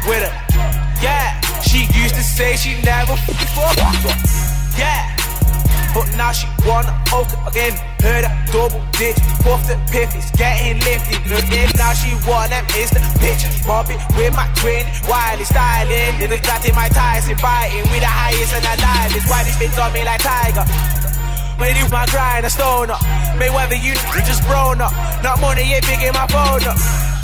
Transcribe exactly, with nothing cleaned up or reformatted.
with her. Yeah, she used to say she never fuck. Yeah, but now she wanna poke again. Heard that double digit, off the piff is getting lifted. Now she want them instant pictures. Mobbing with my twin, wildly styling. Little cat in my ties and biting with the highest and the lightest. Why this thing's on me like tiger? When you my grind, a stone up. Mayweather, you just grown up. Not money, ain't big in my phone up.